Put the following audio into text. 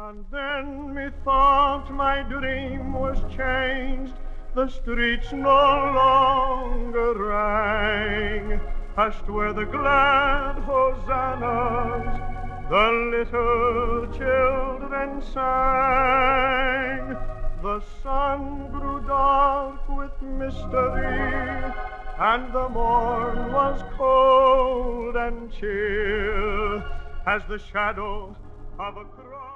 And then methought my dream was changed. The streets no longer rang, hushed were the glad hosannas, the little children sang. The sun grew dark with mystery, and the morn was cold and chill as the shadow of a cross.